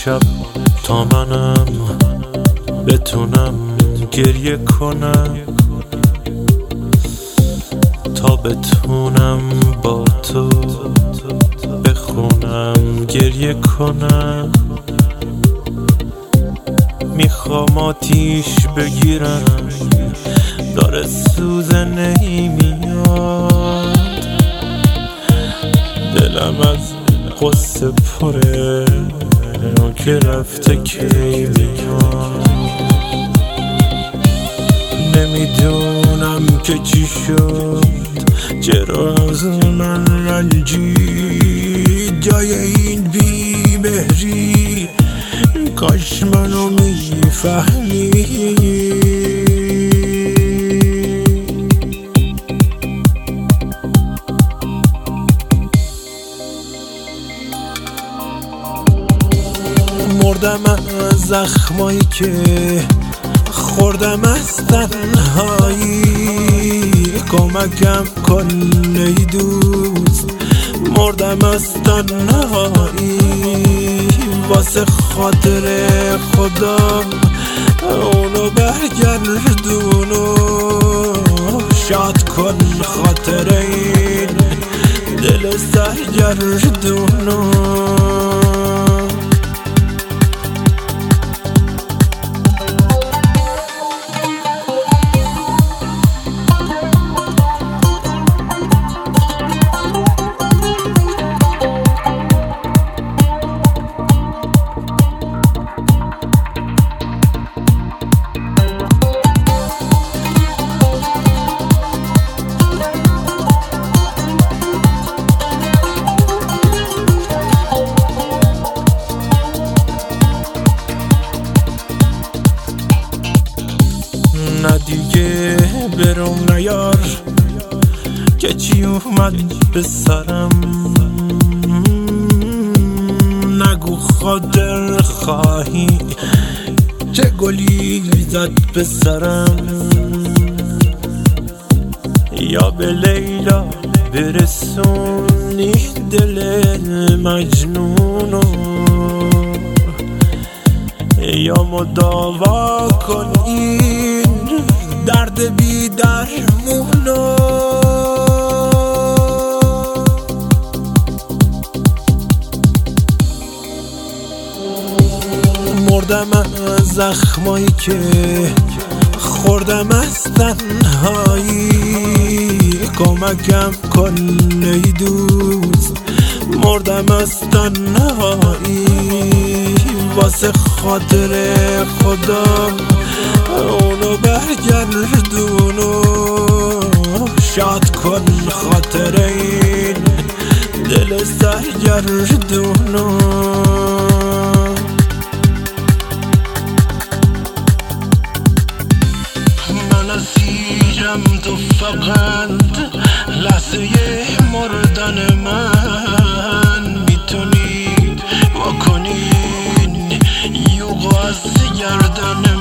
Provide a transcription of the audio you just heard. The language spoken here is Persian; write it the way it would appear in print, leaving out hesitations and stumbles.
شب تا منم بتونم گریه کنم، تا بتونم با تو بخونم گریه کنم. میخوام آتیش بگیرم، داره سوزه نمیاد، دلم از قصه پره که رفته کی میاد. نمیدونم که چی شد، چرا از من رنجید جای این بی‌مهری. کاش منو میفهمی. مردم از زخمایی که خوردم از تنهایی، کمکم کن ای دوست. مردم از تنهایی، واسه خاطر خدا اونو برگردونو. شاد کن خاطر این دل سرگردونو. نه دیگه برم نیار که چی اومد به سرم. نگو خاطر خواهی چه گلی زد به سرم. یا به لیلا برسونی دل مجنونو، یا مداوا کن این درد بی درمونو. مردم از زخمایی که خوردم از تنهایی، کمکم کن ای دوست. مردم از تنهایی، واسه خاطر خدا اونو برگردونو. شاد کن خاطر این دل سرگردونو. من اسیرم تو فقط لحظه مردن من. میتونی واکنین یوغو از گردن